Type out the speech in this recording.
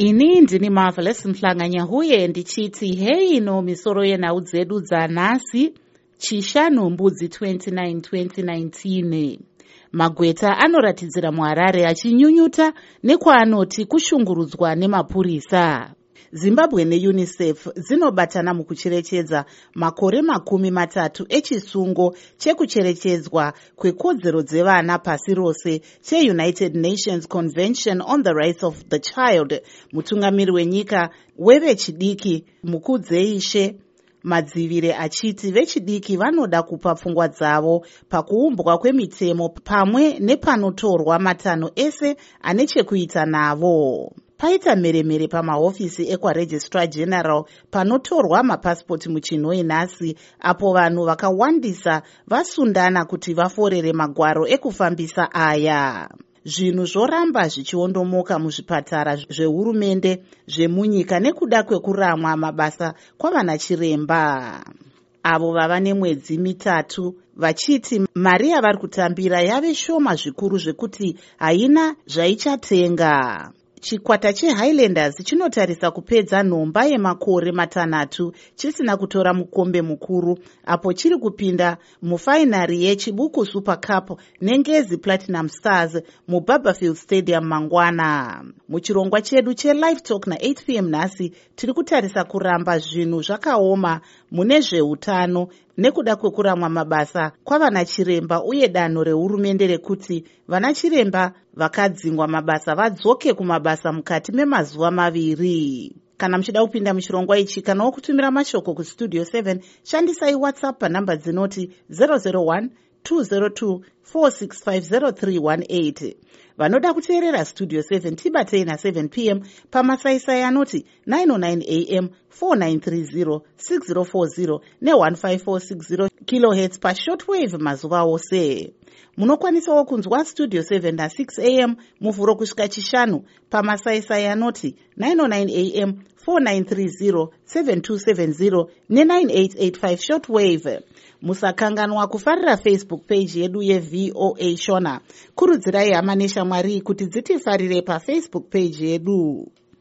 Ini ndini Marvelous Mhlanganyahuye ndichiti hei no misoro yenhau dzedu dzanhasi chishanu mbudzi 29/2019. Magweta anoratidzira muHarare achinyunyuta nekwaanoti kushungurudzwa nemapurisa. Zimbabwe neUNICEF dzinobatana mukucherechedza makore 30 echisungo chekucherechedzwa kwekodzero dzevana pasi rose cheUnited Nations Convention on the Rights of the Child. Mutungamiri wenyika wevechidiki Mukudzeishe Madzivire achiti vechidiki vanoda kupa pfungwa dzavo pakuumbwa kwemitemo pamwe nepanotorwa matanho ese ane chekuita navo. Paita mheremhere pamahofisi ekwaRegistrar General panotorwa mapasipoti muChinhoe nhasi, apo vanhu vakawandisa vasundana kuti vaforere magwaro ekufambisa aya. Zvinhu zvoramba zvichiondomoka muzvipatara zvehurumende zvemunyika nekuda kwekuramwa mabasa kwavana chiremba. Avo vava nemwedzi 3 vachiti mari yavari kutambira yave shoma zvikuru zvekuti haina zvaichatenga. Chikwata cheHighlanders chinotarisa kupedza nhomba yemakore 6 chisina kutora mukombe mukuru, apo chiri kupinda mufainari yechibuku Super Cup neNgezi Platinum Stars muBarberfield Stadium mangwana. Muchirongwa chedu cheLive Talk na8 p.m. nhasi tiri kutarisa kuramba zvinhu zvakaoma mune zveutano nekuda kwekuramwa mabasa kwavana chiremba uye danho rehurumende rekuti vana chiremba vakadzingwa mabasa vadzoke kumabasa mukati memazuva 2. Kana muchida kupinda muchirongwa ichi kana wokutumira mashoko kustudio 7 shandisai WhatsApp panhamba dzinoti 001 202 4650318. Vanoda kuteerera Studio 7 tibatei na7 p.m. pamasaisai anoti 909 am 4930 6040 ne1540 kHz pashortwave mazuva ose. Munokwanisawo kunzwa Studio 7 na6 am muvhuro kusvika chishanu pamasaisai anoti 909 am 4930 7270 ne9885 shortwave. Musakanganwa kufarira Facebook page yedu yeVOA Shona. Kurudzirai hama neshamwari kuti dzitifarire paFacebook page yedu.